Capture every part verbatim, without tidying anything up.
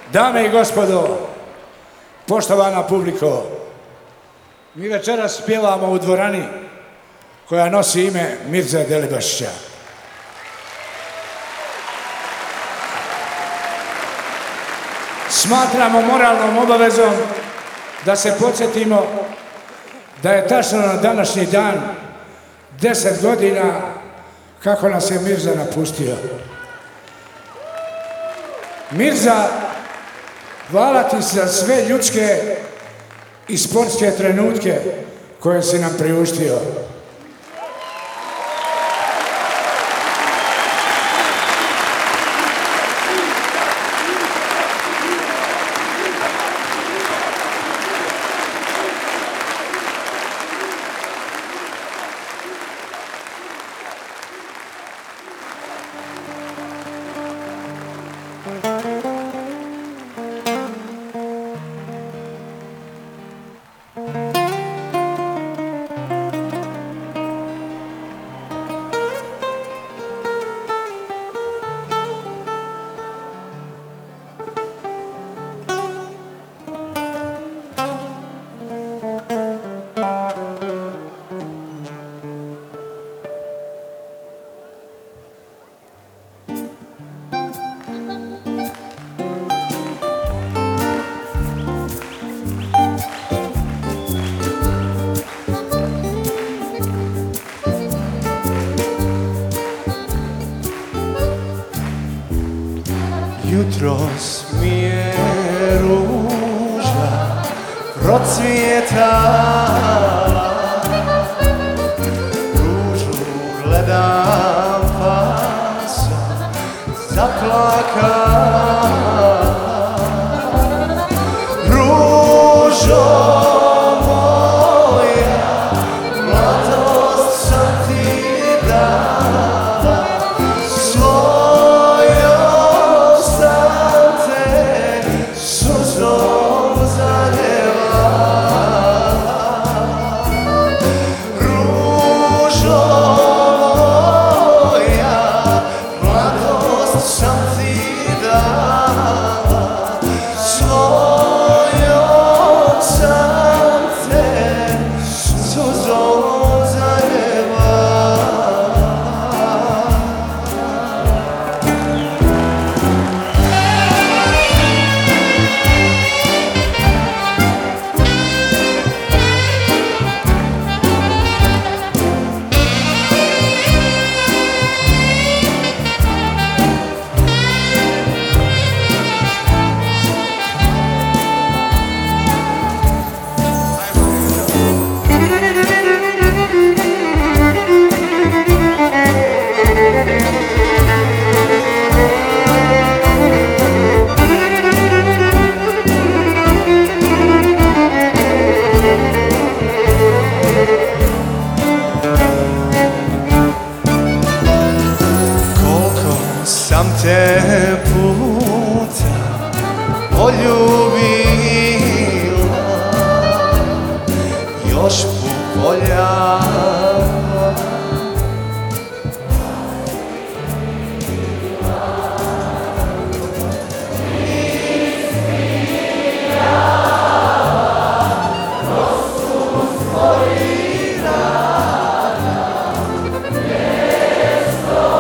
Dame i gospodo, poštovana publiko, mi večeras pjevamo u dvorani koja nosi ime Mirze Delibašića. Smatramo moralnom obavezom da se podsjetimo da je tačno na današnji dan deset godina kako nas je Mirza napustio. Mirza, hvala ti za sve ljudske i sportske trenutke koje si nam priuštio. Jutros mi je ruža procvjetala, ružu gledam pa sam zaplakala. Ružo moja, mladost sam ti dala, svojom sam te suzom zaljevala. Ružo moja, mladost sam ti dala, svojom sam te suzom zaljevala. Koliko sam te puta poljubila, još povoljava.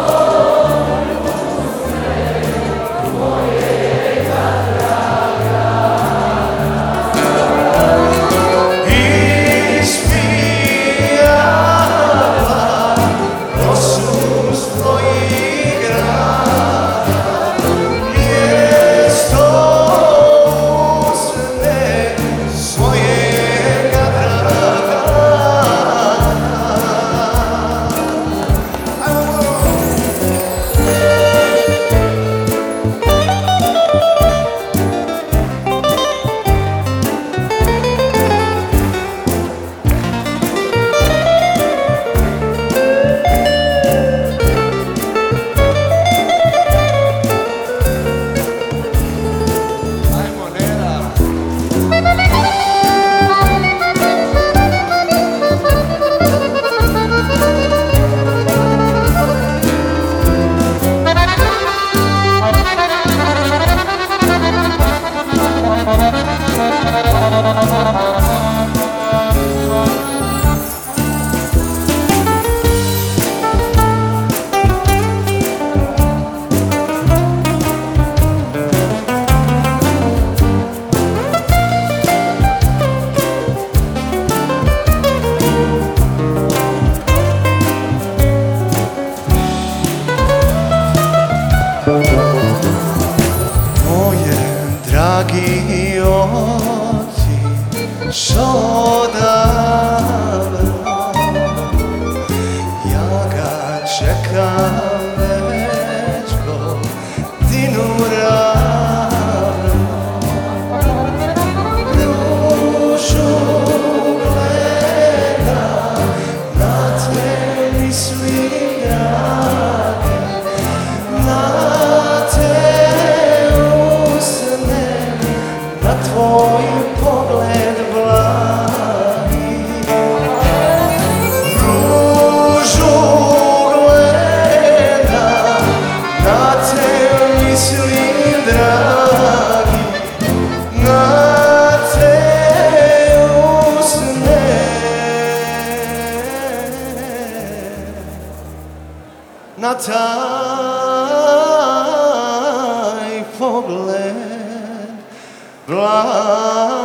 Draga dragi otiš odavno, ja ga čekam već godinu ravno. Ružu gledam, na te mislim drage, na te usnem, na tvoj pogled blagi. Ružu gledam, na te mislim dragi, na te usnem, na taj pogled blagi.